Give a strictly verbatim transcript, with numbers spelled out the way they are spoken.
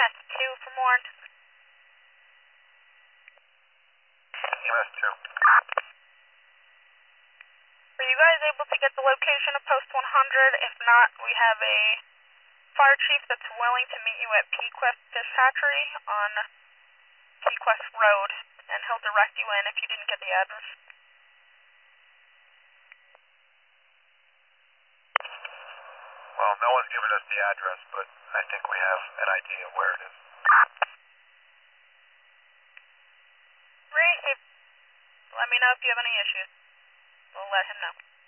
S two from Warren. E M S two. Were you guys able to get the location of post one hundred? If not, we have a fire chief that's willing to meet you at Pequest Dispatchery on Pequest Road, and he'll direct you in if you didn't get the address. Well, no one's given us the address, but I think we have an idea of where it is. Great. If, let me know if you have any issues. We'll let him know.